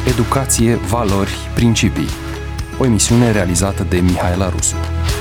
Educație, valori, principii. O emisiune realizată de Mihaela Rusu.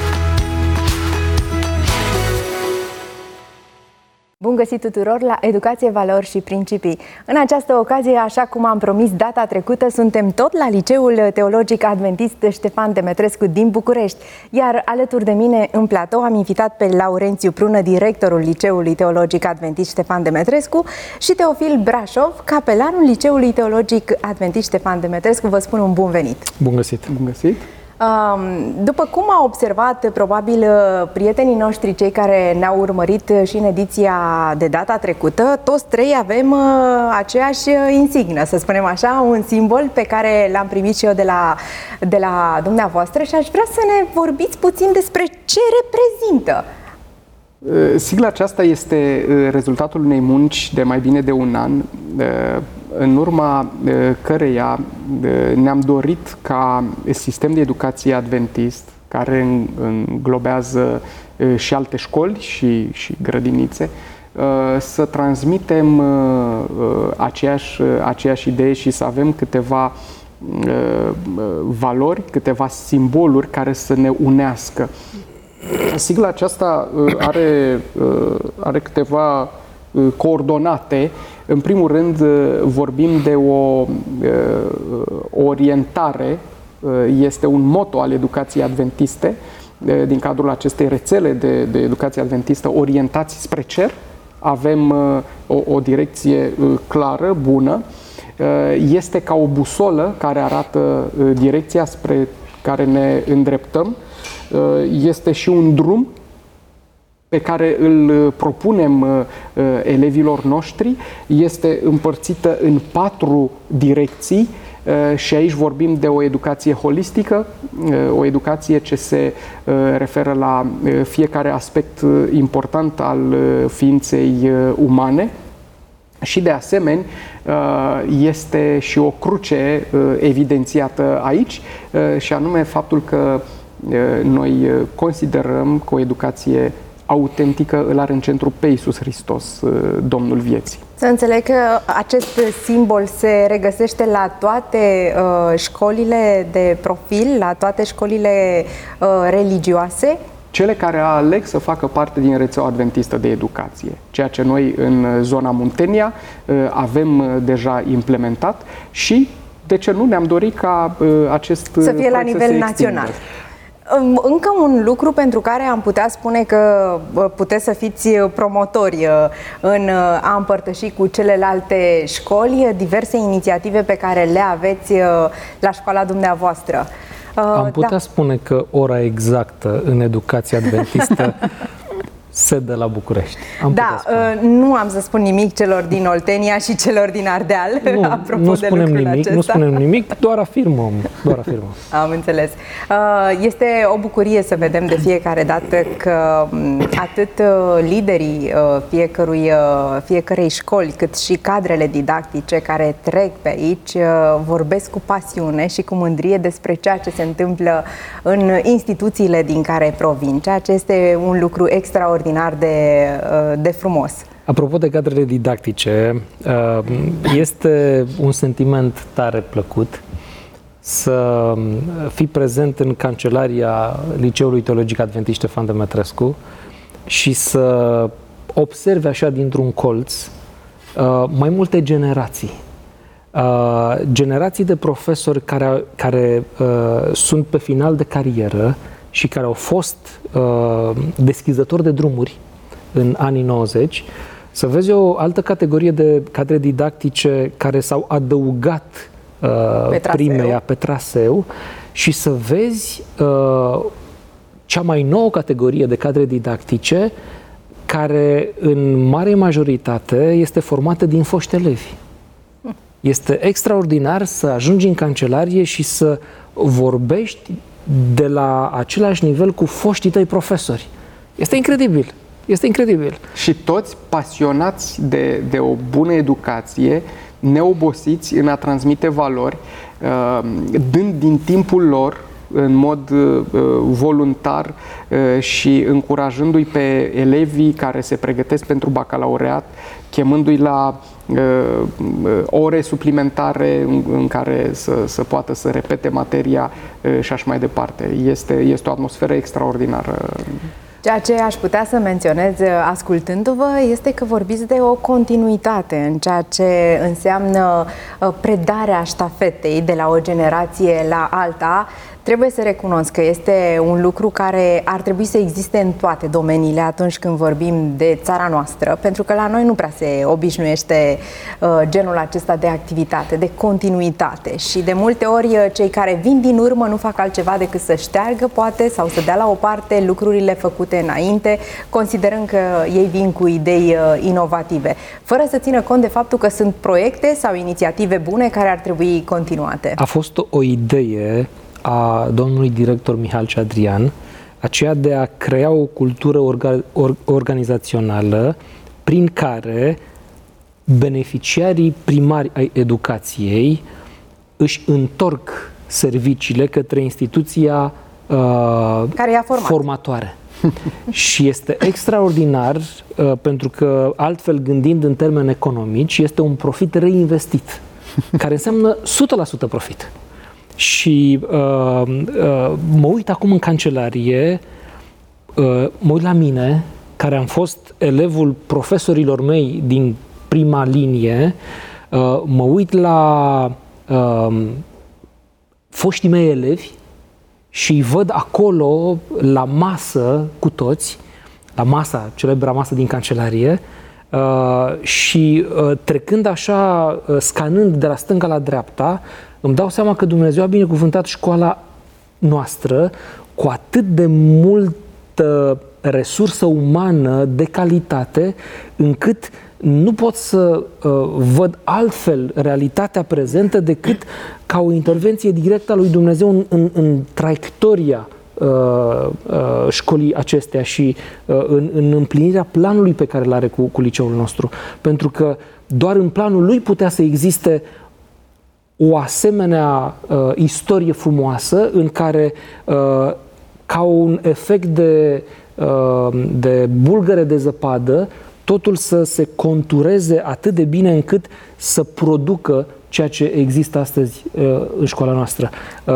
Bun găsit tuturor la Educație, Valori și Principii. În această ocazie, așa cum am promis data trecută, suntem tot la Liceul Teologic Adventist Ștefan Demetrescu din București. Iar alături de mine în platou am invitat pe Laurențiu Prună, directorul Liceului Teologic Adventist Ștefan Demetrescu, și Teofil Brașov, capelanul Liceului Teologic Adventist Ștefan Demetrescu. Vă spun un bun venit! Bun găsit! Bun găsit! După cum au observat probabil prietenii noștri, cei care ne-au urmărit și în ediția de data trecută, toți trei avem aceeași insignă, să spunem așa, un simbol pe care l-am primit și eu de la dumneavoastră și aș vrea să ne vorbiți puțin despre ce reprezintă. Sigla aceasta este rezultatul unei munci de mai bine de un an, în urma căreia ne-am dorit ca sistem de educație adventist, care înglobează și alte școli și grădinițe, să transmitem aceeași idee și să avem câteva valori, câteva simboluri care să ne unească. Sigla aceasta are câteva coordonate. În primul rând, vorbim de o orientare, este un motto al educației adventiste, din cadrul acestei rețele de educație adventistă, orientați spre cer. Avem o direcție clară, bună. Este ca o busolă care arată direcția spre care ne îndreptăm. Este și un drum pe care îl propunem elevilor noștri. Este împărțită în 4 direcții și aici vorbim de o educație holistică, o educație ce se referă la fiecare aspect important al ființei umane. Și de asemenea este și o cruce evidențiată aici, și anume faptul că noi considerăm că o educație autentică îl are în centru pe Iisus Hristos, Domnul vieții. Să înțeleg că acest simbol se regăsește la toate școlile de profil, la toate școlile religioase? Cele care aleg să facă parte din rețeaua adventistă de educație, ceea ce noi în zona Muntenia avem deja implementat și, de ce nu, ne-am dorit ca acest să fie la nivel național. Încă un lucru pentru care am putea spune că puteți să fiți promotori în a împărtăși cu celelalte școli diverse inițiative pe care le aveți la școala dumneavoastră. Am putea spune că ora exactă în educația adventistă se dă la București. Nu am să spun nimic celor din Oltenia și celor din Ardeal. Nu spunem nimic, doar afirmăm. Am înțeles. Este o bucurie să vedem de fiecare dată că atât liderii fiecărei școli, cât și cadrele didactice care trec pe aici vorbesc cu pasiune și cu mândrie despre ceea ce se întâmplă în instituțiile din care provin, ceea ce este un lucru extraordinar de frumos. Apropo de cadrele didactice, este un sentiment tare plăcut să fii prezent în cancelaria Liceului Teologic Adventist Ștefan Demetrescu și să observi așa dintr-un colț mai multe generații. Generații de profesori care sunt pe final de carieră și care au fost deschizători de drumuri în anii 90, să vezi o altă categorie de cadre didactice care s-au adăugat primeia pe traseu și să vezi cea mai nouă categorie de cadre didactice care în mare majoritate este formată din foști elevi. Este extraordinar să ajungi în cancelarie și să vorbești de la același nivel cu foștii tăi profesori. Este incredibil. Este incredibil. Și toți pasionați de o bună educație, neobosiți în a transmite valori, dând din timpul lor în mod voluntar și încurajându-i pe elevii care se pregătesc pentru bacalaureat chemându-i la ore suplimentare în care să poată să repete materia și așa mai departe. Este o atmosferă extraordinară. Ceea ce aș putea să menționez ascultându-vă este că vorbiți de o continuitate în ceea ce înseamnă predarea ștafetei de la o generație la alta. Trebuie să recunosc că este un lucru care ar trebui să existe în toate domeniile atunci când vorbim de țara noastră, pentru că la noi nu prea se obișnuiește genul acesta de activitate, de continuitate și de multe ori cei care vin din urmă nu fac altceva decât să șteargă poate sau să dea la o parte lucrurile făcute înainte, considerând că ei vin cu idei inovative, fără să țină cont de faptul că sunt proiecte sau inițiative bune care ar trebui continuate. A fost o idee a domnului director Mihal Adrian, aceea de a crea o cultură organizațională prin care beneficiarii primari ai educației își întorc serviciile către instituția care i-a format. Formatoare. Și este extraordinar pentru că, altfel gândind în termeni economici, este un profit reinvestit, care înseamnă 100% profit. Și mă uit acum în cancelarie, mă uit la mine, care am fost elevul profesorilor mei din prima linie, mă uit la foștii mei elevi și îi văd acolo la masă cu toți, la masa, celebra masă din cancelarie, și trecând așa, scanând de la stânga la dreapta, îmi dau seama că Dumnezeu a binecuvântat școala noastră cu atât de multă resursă umană de calitate, încât nu pot să văd altfel realitatea prezentă decât ca o intervenție directă a lui Dumnezeu în traiectoria școlii acestea și în împlinirea planului pe care îl are cu liceul nostru. Pentru că doar în planul lui putea să existe o asemenea istorie frumoasă în care, ca un efect de bulgăre de zăpadă, totul să se contureze atât de bine încât să producă ceea ce există astăzi în școala noastră.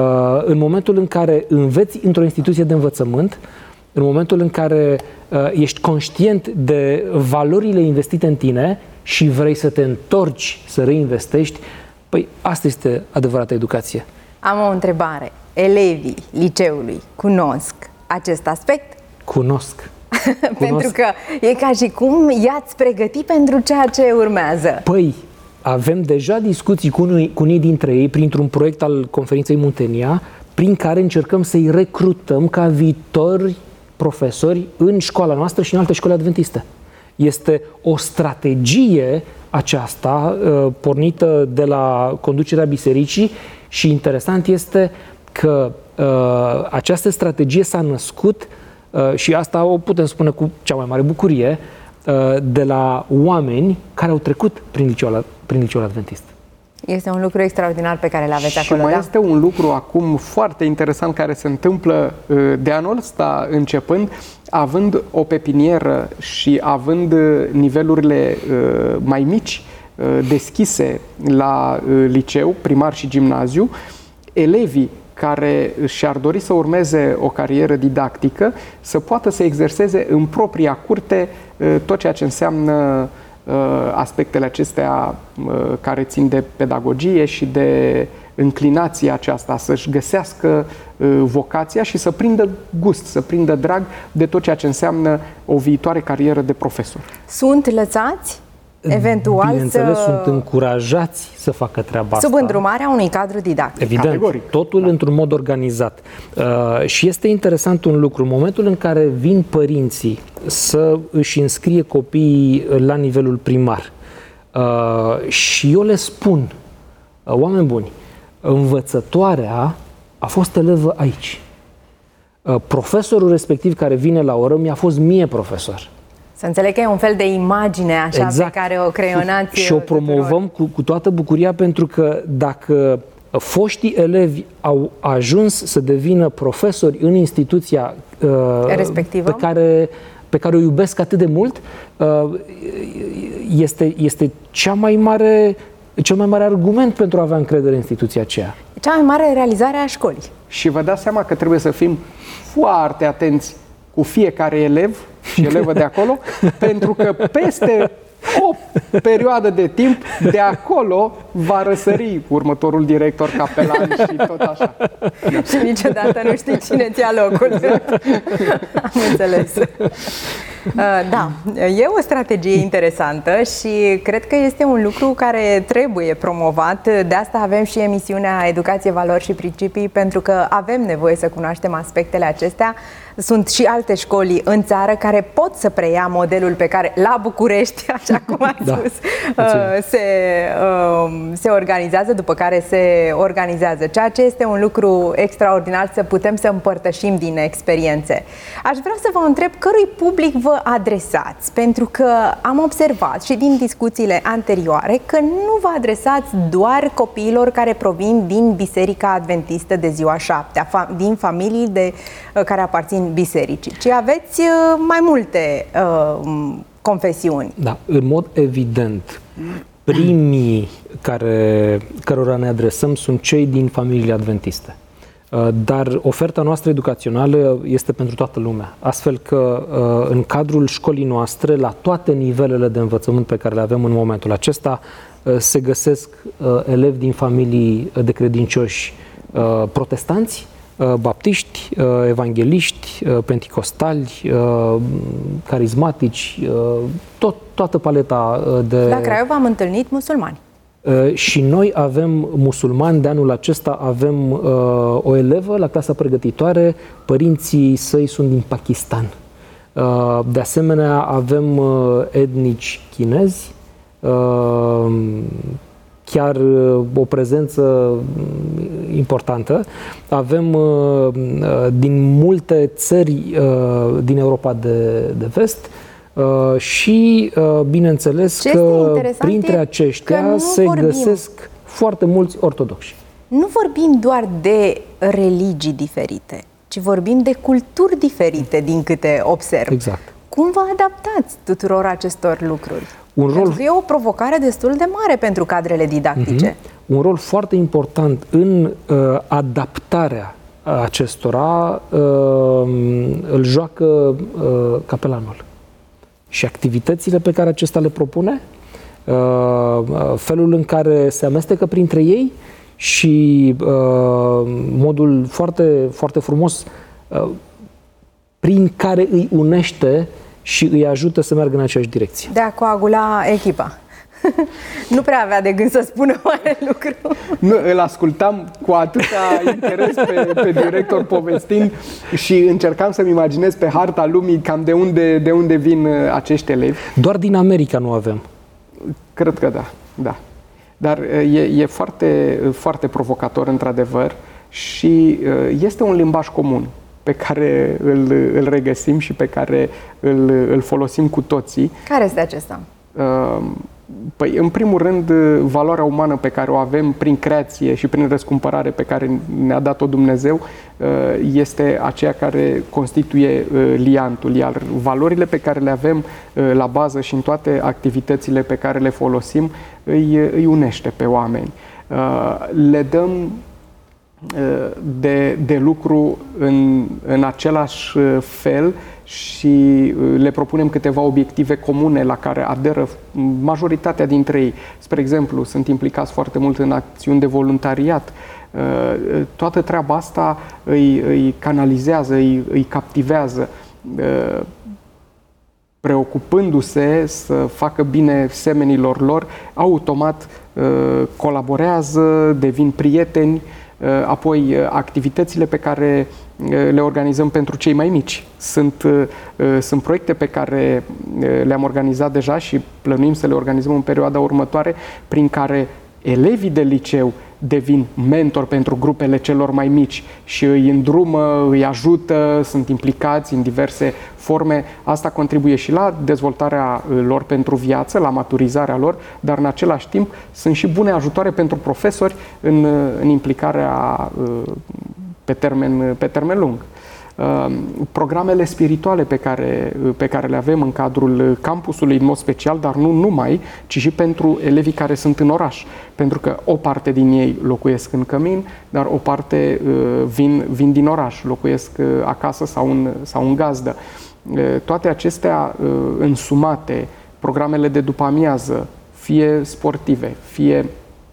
În momentul în care înveți într-o instituție de învățământ, în momentul în care ești conștient de valorile investite în tine și vrei să te întorci, să reinvestești, păi asta este adevărata educație. Am o întrebare. Elevii liceului cunosc acest aspect? Cunosc. Pentru că e ca și cum i-ați pregătit pentru ceea ce urmează. Păi, avem deja discuții cu unii dintre ei printr-un proiect al Conferinței Muntenia, prin care încercăm să-i recrutăm ca viitori profesori în școala noastră și în alte școli adventiste. Este o strategie aceasta pornită de la conducerea bisericii și interesant este că această strategie s-a născut și asta o putem spune cu cea mai mare bucurie de la oameni care au trecut prin liceul adventist. Este un lucru extraordinar pe care îl aveți acolo. Și mai este un lucru acum foarte interesant care se întâmplă de anul ăsta începând, având o pepinieră și având nivelurile mai mici deschise la liceu, primar și gimnaziu, elevii care și-ar dori să urmeze o carieră didactică să poată să exerseze în propria curte tot ceea ce înseamnă aspectele acestea care țin de pedagogie și de înclinația aceasta, să-și găsească vocația și să prindă gust, să prindă drag de tot ceea ce înseamnă o viitoare carieră de profesor. Sunt lăsați? Eventual bineînțeles, sunt încurajați să facă treaba asta. Sub îndrumarea unui cadru didactic. Evident, categoric. Totul într-un mod organizat. Și este interesant un lucru. În momentul în care vin părinții să își înscrie copiii la nivelul primar și eu le spun, oameni buni, învățătoarea a fost elevă aici. Profesorul respectiv care vine la oră mi-a fost mie profesor. Să înțeleg că e un fel de imagine așa exact. Pe care o creionați și o promovăm cu toată bucuria, pentru că dacă foștii elevi au ajuns să devină profesori în instituția respectivă, pe care pe care o iubesc atât de mult, este cel mai mare argument pentru a avea încredere în instituția aceea. Cea mai mare realizare a școlii. Și vă dați seama că trebuie să fim foarte atenți cu fiecare elev și elevă de acolo, pentru că peste o perioadă de timp, de acolo va răsări următorul director, capelan și tot așa. Și niciodată nu știi cine ți-a locul. Am înțeles. Da, e o strategie interesantă și cred că este un lucru care trebuie promovat. De asta avem și emisiunea Educație, Valori și Principii, pentru că avem nevoie să cunoaștem aspectele acestea. Sunt și alte școli în țară care pot să preia modelul pe care la București, așa cum ați spus, se organizează, după care se organizează. Ceea ce este un lucru extraordinar, să putem să împărtășim din experiențe. Aș vrea să vă întreb cărui public vă adresați, pentru că am observat și din discuțiile anterioare că nu vă adresați doar copiilor care provin din Biserica Adventistă de Ziua 7, din familii care aparțin bisericii, ci aveți mai multe confesiuni. Da, în mod evident, primii cărora ne adresăm sunt cei din familiile adventiste. Dar oferta noastră educațională este pentru toată lumea. Astfel că în cadrul școlii noastre, la toate nivelele de învățământ pe care le avem în momentul acesta, se găsesc elevi din familii de credincioși protestanți, baptiști, evangheliști, penticostali, carismatici, toată paleta de... La Craiova am întâlnit musulmani. Și noi avem musulmani. De anul acesta avem o elevă la clasa pregătitoare, părinții săi sunt din Pakistan. De asemenea, avem etnici chinezi, chiar o prezență importantă. Avem din multe țări din Europa de vest și, bineînțeles, că printre aceștia se găsesc foarte mulți ortodoxi. Nu vorbim doar de religii diferite, ci vorbim de culturi diferite, din câte observ. Exact. Cum vă adaptați tuturor acestor lucruri? Pentru că e o provocare destul de mare pentru cadrele didactice. Un rol foarte important în adaptarea acestora îl joacă capelanul. Și activitățile pe care acesta le propune, felul în care se amestecă printre ei și modul foarte, foarte frumos prin care îi unește și îi ajută să meargă în aceeași direcție. De a coagula echipa. Nu prea avea de gând să spună mare lucru. Nu, îl ascultam cu atâta interes pe director povestind și încercam să-mi imaginez pe harta lumii cam de unde vin acești elevi. Doar din America nu avem. Cred că da. Dar e foarte, foarte provocator, într-adevăr, și este un limbaj comun pe care îl regăsim și pe care îl folosim cu toții. Care este acesta? Păi, în primul rând, valoarea umană pe care o avem prin creație și prin răscumpărare pe care ne-a dat-o Dumnezeu este aceea care constituie liantul, iar valorile pe care le avem la bază și în toate activitățile pe care le folosim îi unește pe oameni. Le dăm de lucru în același fel și le propunem câteva obiective comune la care aderă majoritatea dintre ei. Spre exemplu, sunt implicați foarte mult în acțiuni de voluntariat. Toată treaba asta îi canalizează, îi captivează, preocupându-se să facă bine semenilor lor, automat colaborează, devin prieteni. Apoi, activitățile pe care le organizăm pentru cei mai mici. Sunt proiecte pe care le-am organizat deja și plănuim să le organizăm în perioada următoare, prin care elevii de liceu devin mentori pentru grupele celor mai mici și îi îndrumă, îi ajută, sunt implicați în diverse forme. Asta contribuie și la dezvoltarea lor pentru viață, la maturizarea lor, dar în același timp sunt și bune ajutoare pentru profesori în implicarea pe termen lung. programele spirituale pe care le avem în cadrul campusului în mod special, dar nu numai, ci și pentru elevii care sunt în oraș. Pentru că o parte din ei locuiesc în cămin, dar o parte vin din oraș, locuiesc acasă sau în gazdă. Toate acestea însumate, programele de după amiază, fie sportive, fie,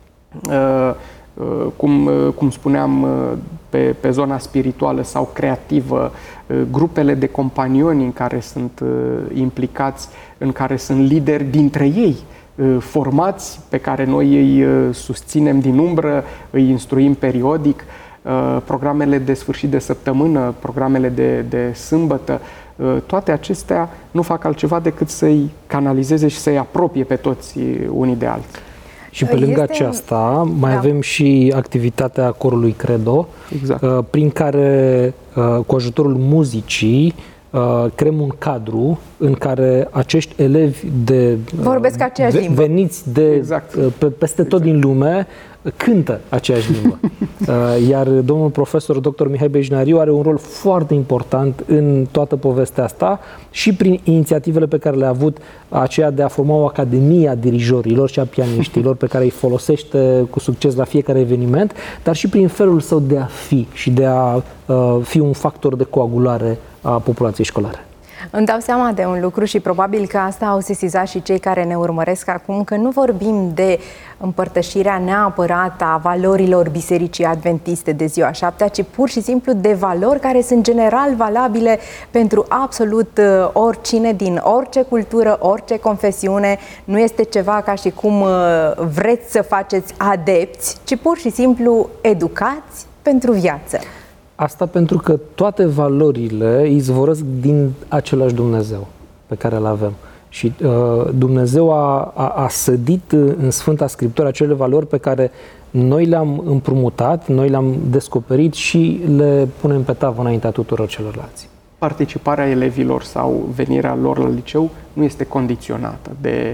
cum spuneam, pe zona spirituală sau creativă, grupele de companioni în care sunt implicați, în care sunt lideri dintre ei, formați, pe care noi îi susținem din umbră, îi instruim periodic, programele de sfârșit de săptămână, programele de sâmbătă, toate acestea nu fac altceva decât să-i canalizeze și să-i apropie pe toți unii de alții. Și pe lângă aceasta mai avem și activitatea corului Credo, exact, prin care, cu ajutorul muzicii, creăm un cadru în care acești elevi vorbesc aceeași limbă, veniți peste tot din lume, cântă aceeași limbă. Iar domnul profesor dr. Mihai Bejnariu are un rol foarte important în toată povestea asta și prin inițiativele pe care le-a avut, aceea de a forma o academie a dirijorilor și a pianiștilor pe care îi folosește cu succes la fiecare eveniment, dar și prin felul său de a fi și de a fi un factor de coagulare a populației școlare. Îmi dau seama de un lucru și probabil că asta au sesizat și cei care ne urmăresc acum, că nu vorbim de împărtășirea neapărat a valorilor Bisericii Adventiste de ziua 7-a, ci pur și simplu de valori care sunt general valabile pentru absolut oricine, din orice cultură, orice confesiune. Nu este ceva ca și cum vreți să faceți adepți, ci pur și simplu educați pentru viață. Asta pentru că toate valorile izvorăsc din același Dumnezeu pe care îl avem. Și Dumnezeu a sădit în Sfânta Scriptură acele valori pe care noi le-am împrumutat, noi le-am descoperit și le punem pe tavă înaintea tuturor celorlalți. Participarea elevilor sau venirea lor la liceu nu este condiționată de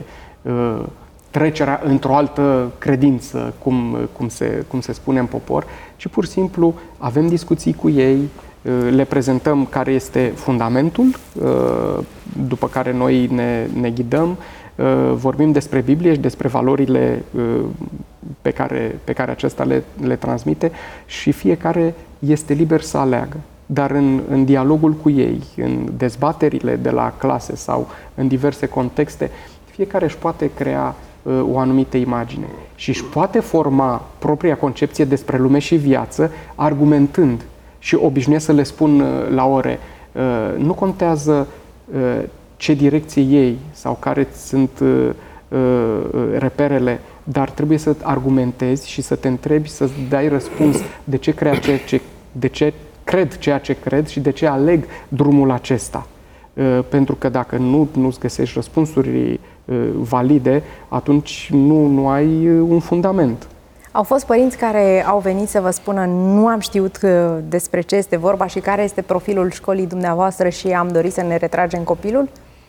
trecerea într-o altă credință, cum se spune în popor, ci pur și simplu avem discuții cu ei, le prezentăm care este fundamentul după care noi ne ghidăm, vorbim despre Biblie și despre valorile pe care acesta le transmite și fiecare este liber să aleagă. Dar în dialogul cu ei, în dezbaterile de la clase sau în diverse contexte, fiecare își poate crea o anumită imagine și își poate forma propria concepție despre lume și viață, argumentând. Și obișnuiesc să le spun la ore, nu contează ce direcție iei sau care sunt reperele, dar trebuie să argumentezi și să te întrebi, să dai răspuns de ce cred ceea ce cred și de ce aleg drumul acesta. Pentru că dacă nu-ți găsești răspunsuri valide, atunci nu ai un fundament. Au fost părinți care au venit să vă spună nu am știut despre ce este vorba și care este profilul școlii dumneavoastră și am dorit să ne retragem copilul?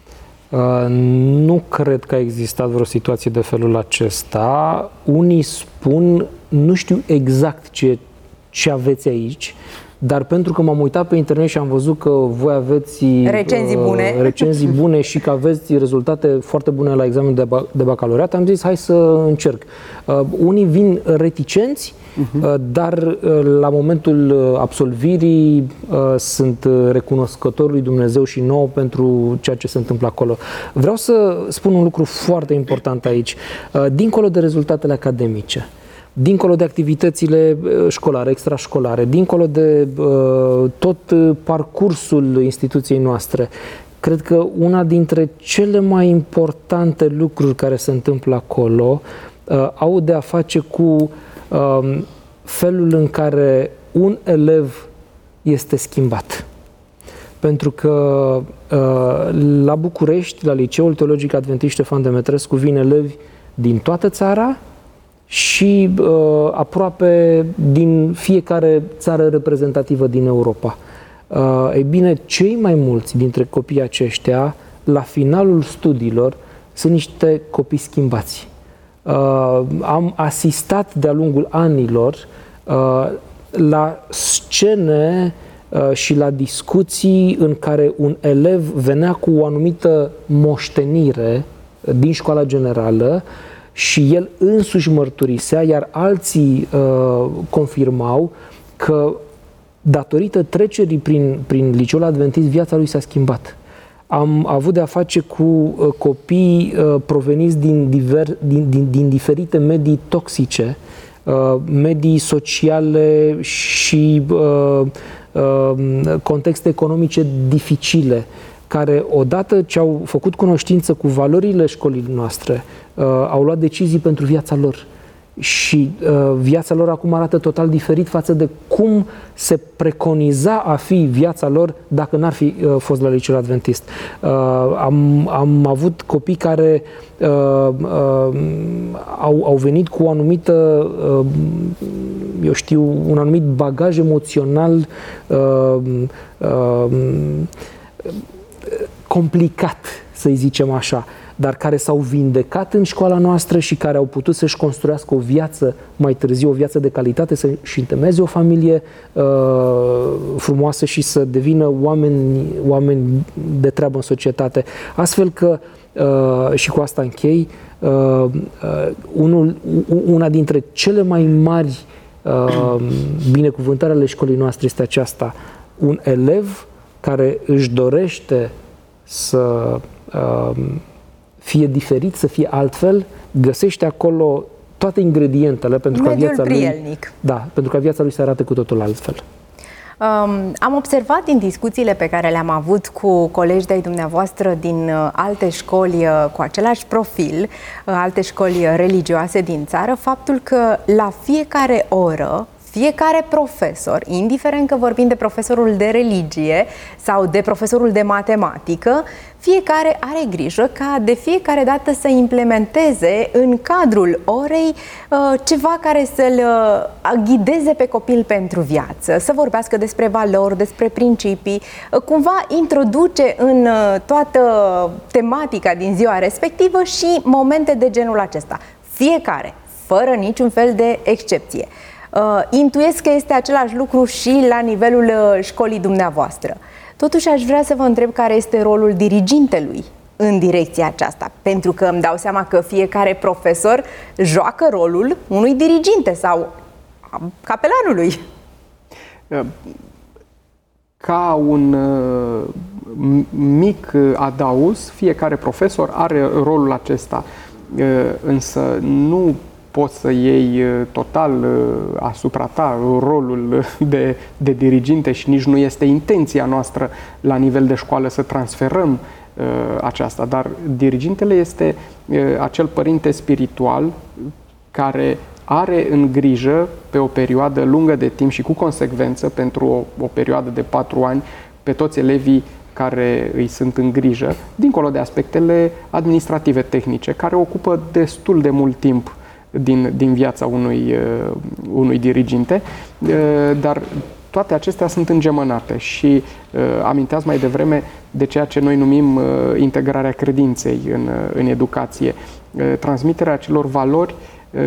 Nu cred că a existat vreo situație de felul acesta. Unii spun, nu știu exact ce aveți aici, dar pentru că m-am uitat pe internet și am văzut că voi aveți recenzii bune și că aveți rezultate foarte bune la examenul de bacalaureat, am zis hai să încerc. Unii vin reticenți, dar la momentul absolvirii sunt recunoscători lui Dumnezeu și nouă pentru ceea ce se întâmplă acolo. Vreau să spun un lucru foarte important aici. Dincolo de rezultatele academice, dincolo de activitățile școlare, extrașcolare, dincolo de tot parcursul instituției noastre, cred că una dintre cele mai importante lucruri care se întâmplă acolo au de a face cu felul în care un elev este schimbat. Pentru că la București, la Liceul Teologic Adventist Ștefan Demetrescu, vin elevi din toată țara și aproape din fiecare țară reprezentativă din Europa. Ei bine, cei mai mulți dintre copiii aceștia, la finalul studiilor, sunt niște copii schimbați. Am asistat de-a lungul anilor la scene și la discuții în care un elev venea cu o anumită moștenire din școala generală și el însuși mărturisea, iar alții confirmau că datorită trecerii prin liceul adventist, viața lui s-a schimbat. Am avut de-a face cu copii proveniți din diferite medii toxice, medii sociale și contexte economice dificile, care odată ce au făcut cunoștință cu valorile școlii noastre, au luat decizii pentru viața lor. Și viața lor acum arată total diferit față de cum se preconiza a fi viața lor dacă n-ar fi fost la liceul adventist. Am avut copii care au venit cu o anumită, eu știu, un anumit bagaj emoțional complicat, să-i zicem așa, dar care s-au vindecat în școala noastră și care au putut să-și construiască o viață mai târziu, o viață de calitate, să-și întemeieze o familie frumoasă și să devină oameni de treabă în societate. Astfel că, și cu asta închei, una dintre cele mai mari binecuvântări ale școlii noastre este aceasta: un elev care își dorește să fie diferit, să fie altfel, găsește acolo toate ingredientele pentru ca viața lui, pentru ca viața lui să arate cu totul altfel. Am observat din discuțiile pe care le-am avut cu colegi de-ai dumneavoastră din alte școli cu același profil, alte școli religioase din țară, faptul că la fiecare oră fiecare profesor, indiferent că vorbim de profesorul de religie sau de profesorul de matematică, fiecare are grijă ca de fiecare dată să implementeze în cadrul orei ceva care să-l ghideze pe copil pentru viață, să vorbească despre valori, despre principii, cumva introduce în toată tematica din ziua respectivă și momente de genul acesta. Fiecare, fără niciun fel de excepție. Intuiesc că este același lucru și la nivelul școlii dumneavoastră. Totuși aș vrea să vă întreb care este rolul dirigintelui în direcția aceasta, pentru că îmi dau seama că fiecare profesor joacă rolul unui diriginte sau capelanului. Ca un mic adauz, fiecare profesor are rolul acesta, însă nu poți să iei total asupra ta rolul de diriginte și nici nu este intenția noastră la nivel de școală să transferăm aceasta, dar dirigintele este acel părinte spiritual care are în grijă pe o perioadă lungă de timp și cu consecvență pentru o perioadă de 4 ani pe toți elevii care îi sunt în grijă, dincolo de aspectele administrative, tehnice, care ocupă destul de mult timp din viața unui diriginte, dar toate acestea sunt îngemănate și aminteați mai devreme de ceea ce noi numim integrarea credinței în educație, transmiterea acelor valori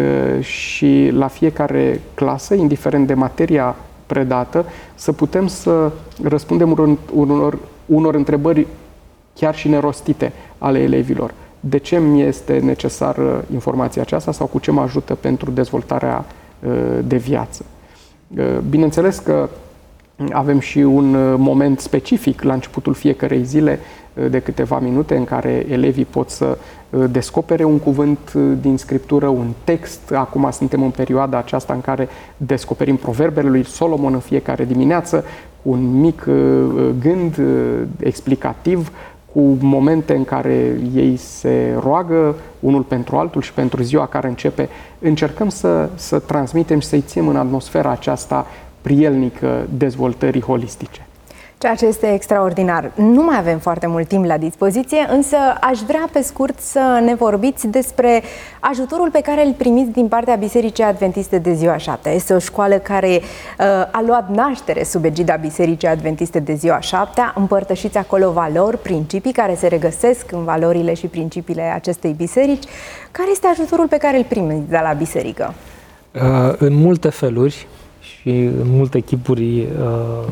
și la fiecare clasă, indiferent de materia predată, să putem să răspundem unor întrebări chiar și nerostite ale elevilor. De ce mi este necesară informația aceasta sau cu ce mă ajută pentru dezvoltarea de viață. Bineînțeles că avem și un moment specific la începutul fiecărei zile de câteva minute în care elevii pot să descopere un cuvânt din Scriptură, un text. Acum suntem în perioada aceasta în care descoperim proverbele lui Solomon în fiecare dimineață cu un mic gând explicativ, cu momente în care ei se roagă unul pentru altul și pentru ziua care începe. Încercăm să transmitem și să-i ținem în atmosfera aceasta prielnică dezvoltării holistice. Ceea ce este extraordinar. Nu mai avem foarte mult timp la dispoziție, însă aș vrea pe scurt să ne vorbiți despre ajutorul pe care îl primiți din partea Bisericii Adventiste de Ziua 7. Este o școală care a luat naștere sub egida Bisericii Adventiste de Ziua 7. Împărtășiți acolo valori, principii care se regăsesc în valorile și principiile acestei biserici. Care este ajutorul pe care îl primiți de la biserică? În multe feluri și în multe chipuri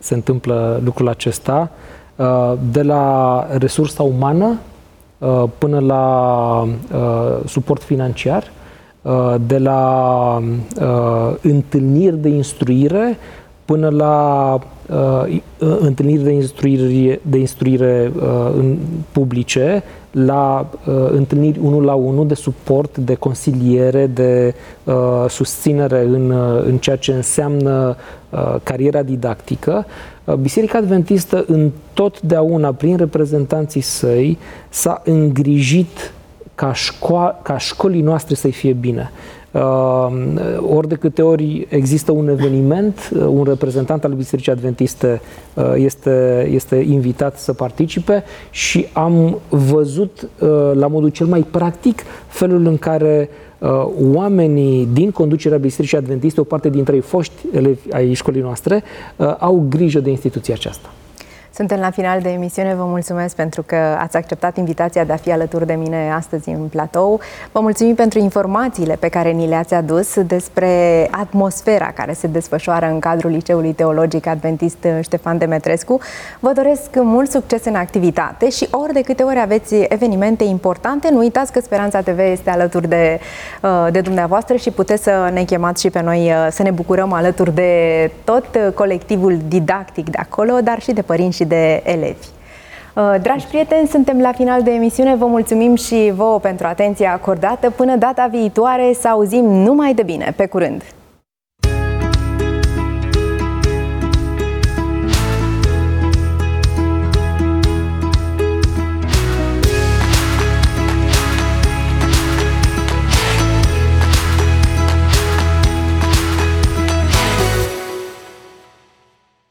se întâmplă lucrul acesta, de la resursa umană până la suport financiar, de la întâlniri de instruire până la întâlniri de instruire în publice, la întâlniri 1-la-1 de suport, de consiliere, de susținere în ceea ce înseamnă cariera didactică. Biserica Adventistă întotdeauna, prin reprezentanții săi, s-a îngrijit ca școlii noastre să-i fie bine. Ori de câte ori există un eveniment, un reprezentant al Bisericii Adventiste este invitat să participe și am văzut la modul cel mai practic felul în care oamenii din conducerea Bisericii Adventiste, o parte dintre ei foști elevi ai școlii noastre, au grijă de instituția aceasta. Suntem la final de emisiune. Vă mulțumesc pentru că ați acceptat invitația de a fi alături de mine astăzi în platou. Vă mulțumim pentru informațiile pe care ni le-ați adus despre atmosfera care se desfășoară în cadrul Liceului Teologic Adventist Ștefan Demetrescu. Vă doresc mult succes în activitate și ori de câte ori aveți evenimente importante, nu uitați că Speranța TV este alături de dumneavoastră și puteți să ne chemați și pe noi să ne bucurăm alături de tot colectivul didactic de acolo, dar și de părinți și de elevi. Dragi prieteni, suntem la final de emisiune. Vă mulțumim și vouă pentru atenția acordată. Până data viitoare, să auzim numai de bine. Pe curând!